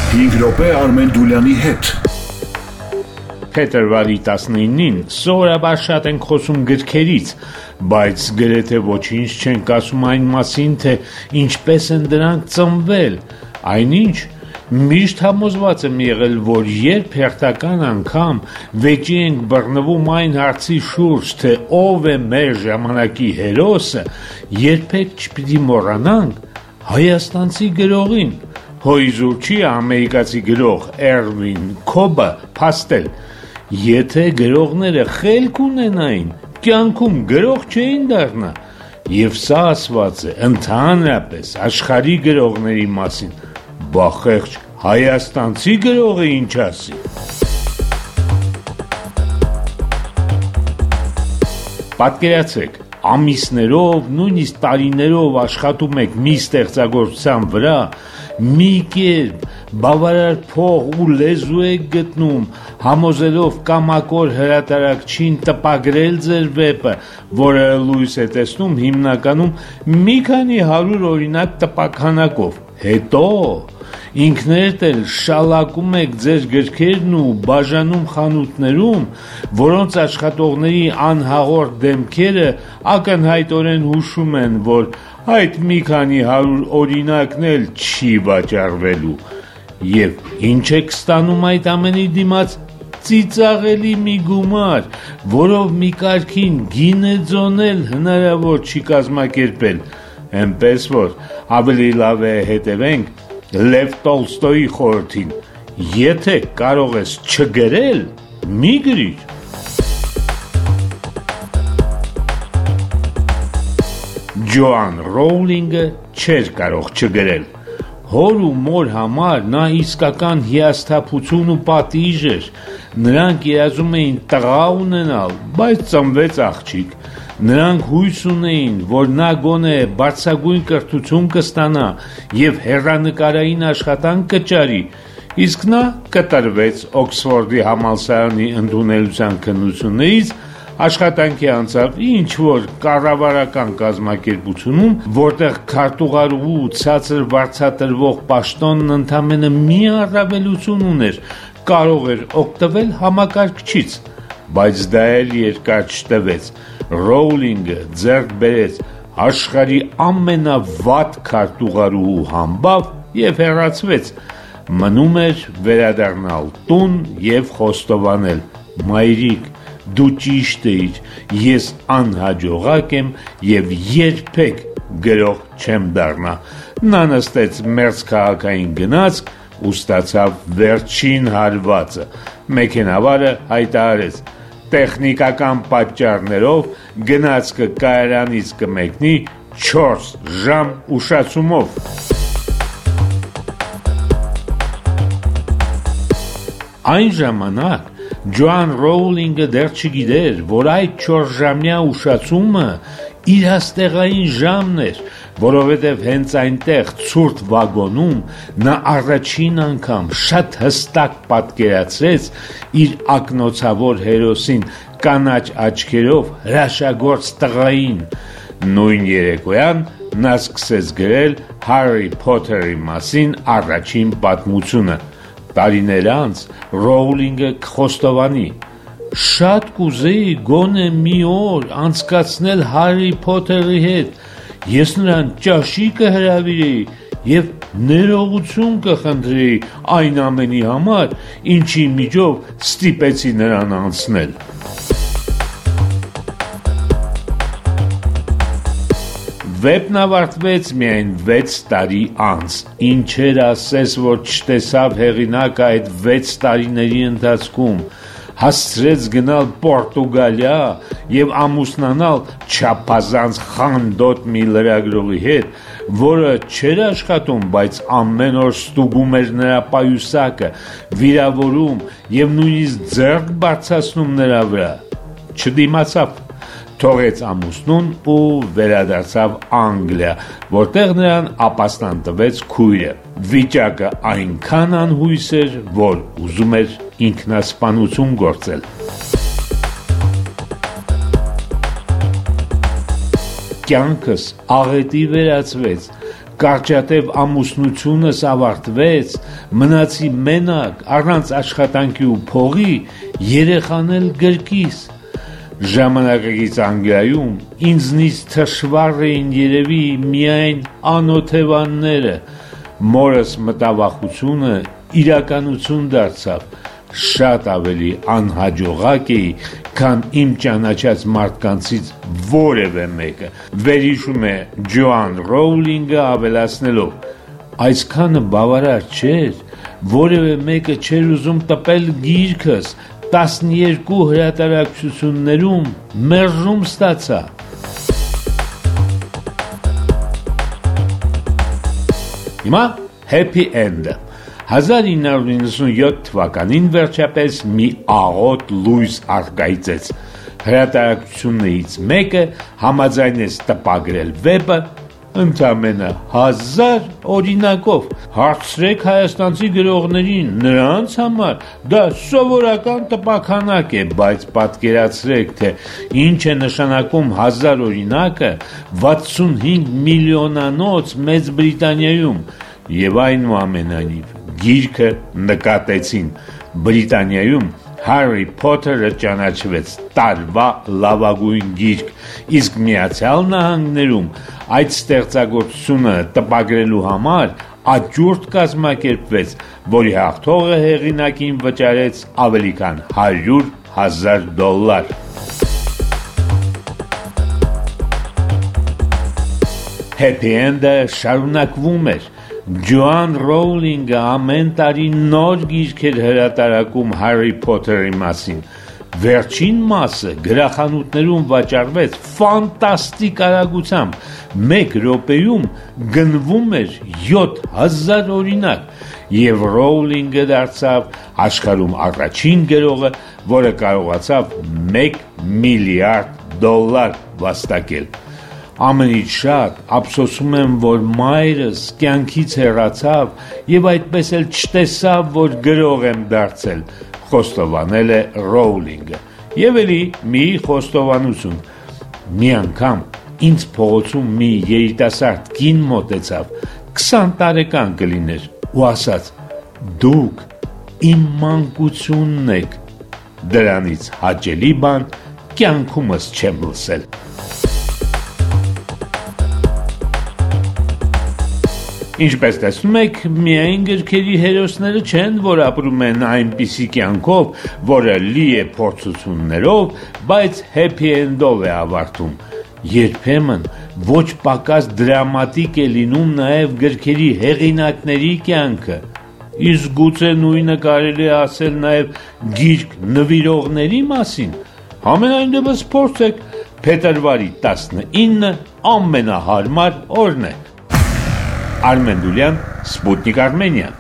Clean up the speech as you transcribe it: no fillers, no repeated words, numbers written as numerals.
5 րոպե Արմեն Դուլյանի հետ։ Փետրվարի 19-ին սովորաբար շատ ենք խոսում գրքերից, բայց գրեթե ոչինչ չենք ասում այն մասին, թե ինչպես են դրանք ծնվել, այնինչ միշտ համոզված եմ եղել, որ երբ հերթական անգամ վեճի ենք բռնվում այն հարցի շուրջ, թե ով է մեր ժամանակի հերոսը, երբեք չպիտի մոռանանք հայաստանցի գրողին, հոիզուրչի ամերիկացի գրող Էրվին Քոբը փաստել, եթե գրողները խելք ունենային, կյանքում գրող չէին դառնա, եւ սա ասված է ընդհանրապես աշխարհի գրողների մասին, բա խեղճ հայաստանցի գրողը ինչ ասի։ Պատկերացրեք, ամիսներով, նույնիսկ տարիներով աշխատում եք մի ստեղծագործության վրա, մի կերպ բավարար փող ու լեզու եք գտնում, համոզելով կամակոր հրատարակչին տպագրել ձեր վեպը, որը լույս է տեսնում հիմնականում մի քանի 100 օրինակ տպաքանակով, հետո ինքներդ էլ շալակում եք ձեր գրքերն ու բաժանում խանութներում, որոնց աշխատողների անհաղորդ դեմքերը ակնհայտորեն հուշում են, որ այդ մի քանի 100 օրինակն էլ չի վաճառվելու, եւ ինչ եք ստանում այդ ամենի դիմաց ծիծաղելի մի գումար, որով մի կարգին գինեձոն էլ հնարավոր չի կազմակերպել, այնպես որ ավելի լավ է հետևենք Լև Տոլստոյի խորհրդին, եթե կարող ես չգրել, մի գրիր։ Ջոան Ռոուլինգը չէր կարող չգրել, հոր ու մոր համար նա իսկական հիասթափություն ու պատիժ էր, նրանք երազում էին տղա ունենալ, բայց ծնվեց աղջիկ, նրանք հույս ունեին, որ նա գոնե բարձրագույն կրթություն կստանա եւ հեռանկարային աշխատանք կճարի, իսկ նա կտրվեց Օքսֆորդի համալսարանի ընդունելության քննություններից, աշխատանքի անցավ ինչ-որ կառավարական կազմակերպությունում, որտեղ քարտուղարու ցածր վարձատրվող պաշտոնն ընդամենը մի առավելություն ուներ, կարող էր օգտվել համակարգչից, բայց դա էլ երկար չտևեց, Ռոուլինգը ձեռք բերեց աշխարհի ամենավատ քարտուղարու համբավ եւ հեռացվեց, մնում էր վերադառնալ տուն եւ խոստովանել, մայրիկ, դու ճիշտ էիր, ես անհաջողակ եմ եւ երբեք գրող չեմ դառնա, նա նստեց մերձքաղաքային գնացք ու ստացավ վերջին հարվածը, մեքենավարը հայտարարեց, տեխնիկական պատճառներով գնացքը կայարանից կմեկնի 4 ժամ ուշացումով։ Այն ժամանակ Ջոան Ռոուլինգը դեռ չգիտեր, որ այդ 4 ժամյա ուշացումը իր հաստեղային ժամն էր, որովհետև հենց այնտեղ ցուրտ վագոնում նա առաջին անգամ շատ հստակ պատկերացրեց իր ակնոցավոր հերոսին կանաչ աչքերով հրաշագործ տղային, նույն երեկոյան նա սկսեց գրել Հարի Փոթերի մասին առաջին պատմությունը, տարիներ անց Ռոուլինգը կխոստովանի, շատ կուզեի գոնե մի օր անցկացնել Հարի Փոթերի հետ, ես նրան ճաշի կհրավիրեի եւ ներողություն կխնդրեի այն ամենի համար, ինչի միջով ստիպեցի նրան անցնել։ Վեպն ավարտվեց միայն 6 տարի անց, ինչեր ասես, որ չտեսավ հեղինակը այդ 6 տարիների ընթացքում, հասցրեց գնալ Պորտուգալիա եւ ամուսնանալ չափազանց խանդոտ մի լրագրողի հետ, որը չէր աշխատում, բայց ամեն օր ստուգում էր նրա պայուսակը, վիրավորում եւ նույնիսկ ձեռք բարձրացնում նրա վրա, չդիմացավ, թողեց ամուսնուն ու վերադարձավ Անգլիա, որտեղ նրան ապաստան տվեց քույրը, վիճակը այնքան անհույս էր, որ ուզում էր ինքնասպանություն գործել։ Կյանքս աղետի վերածվեց, կարճատև ամուսնությունս ավարտվեց, մնացի մենակ, առանց աշխատանքի ու փողի, երեխան էլ գրկիս։ Ժամանակակից Անգլիայում ինձնից թշվառ էին երևի միայն անօթևանները, մորս մտավախությունը իրականություն դարձավ, շատ ավելի անհաջողակ էի, քան իմ ճանաչած մարդկանցից որևէ մեկը, վերհիշում է Ջոան Ռոուլինգը ավելացնելով, այսքանը բավարար չէր, որևէ մեկը չէր ուզում տպել գիրքս, 12 հրատարակչություններում մերժում ստացա։ Հիմա Happy End-ը 1997 թվականին վերջապես մի աղոտ լույս առկայծեց, հրատարակություններից մեկը համաձայնեց տպագրել վեպը ընդամենը 1000 օրինակով, հարցրեք հայաստանցի գրողներին, նրանց համար դա սովորական տպաքանակ է, բայց պատկերացրեք, թե ինչ է նշանակում 1000 օրինակը 65 միլիոնանոց Մեծ Բրիտանիայում, եւ այնուամենայնիվ գիրքը նկատեցին, Բրիտանիայում Հարի Փոթերը ճանաչվեց տարվա լավագույն գիրք, իսկ Միացյալ Նահանգներում այդ ստեղծագործությունը տպագրելու համար աճուրդ կազմակերպվեց, որի հաղթողը հեղինակին վճարեց ավելի քան $100,000։ Happy End-ը շարունակվում էր, Ջոան Ռոուլինգը ամեն տարի նոր գիրք էր հրատարակում Հարի Փոթերի մասին, վերջին մասը գրախանութներում վաճառվեց ֆանտաստիկ արագությամբ, մեկ րոպեում գնվում էր 7000 օրինակ, և Ռոուլինգը դարձավ աշխարհում առաջին գրողը, որը կարողացավ $1 միլիարդ վաստակել։ Ամենից շատ ափսոսում եմ, որ մայրս կյանքից հեռացավ և այդպես էլ չտեսավ, որ գրող եմ դարձել, խոստովանել է Ռոուլինգը։ Եվ էլի մի խոստովանություն, մի անգամ ինձ փողոցում մի երիտասարդ կին մոտեցավ, 20 տարեկան կլիներ ու ասաց. դուք իմ մանկությունն եք, դրանից հաճելի բան կյանքումս չեմ լսել։ Ինչպես տեսնում եք, միայն գրքերի հերոսները չեն, որ ապրում են այնպիսի կյանքով, որը լի է փորձություններով, բայց happy end-ով է ավարտում։ Երբեմն ոչ պակաս դրամատիկ է լինում նաև գրքերի հեղինակների կյանքը։ Իսկ գուցե նույնը կարելի է ասել նաև գիրք նվիրողների մասին։ Համենայնդեպս փորձեք, փետրվարի 19 ամենահարմար օրն է։ Արմեն Դուլյան, Սպուտնիկ Արմենիա։